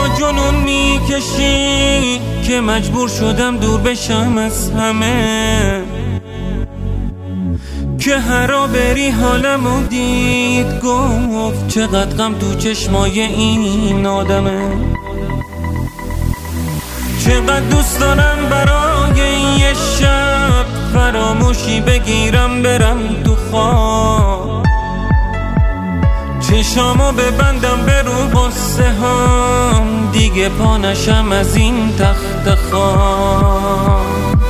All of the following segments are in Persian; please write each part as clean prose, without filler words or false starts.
با جنون میکشی که مجبور شدم دور بشم از همه، که هرا بری حالمو دید گفت چقدر غم تو چشمای این آدمه. چقدر دوست دارم برای یه شب فراموشی بگیرم برم تو خواب، چشامو ببندم به رو غصه هام، دیگه پا نشم از این تخت خواب.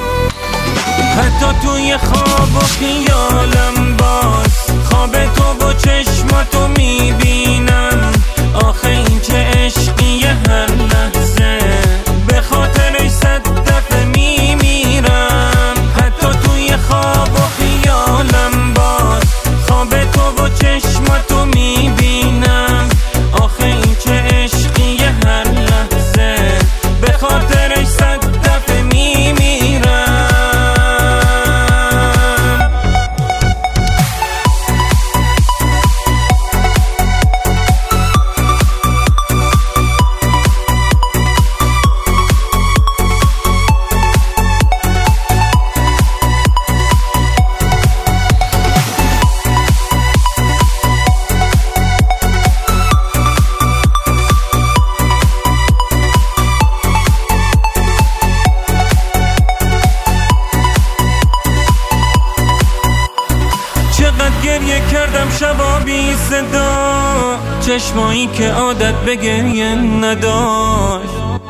حتی توی خواب و خیالم باز خواب تو و چشماتو میبینم. آخه این چه عشقیه هر لحظه، به خاطرش 100 دفعه میمیرم. حتی توی خواب و خیالم باز خواب تو و چشماتو میبینم. آخه این چه عشقیه هر لحظه، به خاطرش 100 دفعه میمیرم. چقدر گریه کردم شبا بی صدا، چشمایی که عادت به گریه نداشت.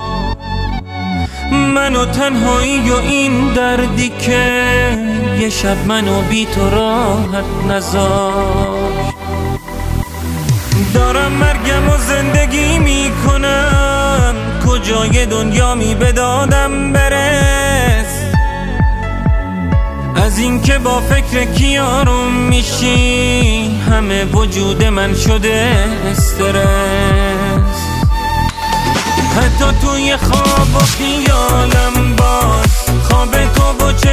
منو تنهایی و این دردی که یه شب منو بی تو راحت نذاشت. دارم مرگم و زندگی میکنم، کجای دنیا می بدادم برس. از این که با فکر کیارم میشی همه وجود من شده استرس. حتی توی خواب و خیالم باز خواب تو و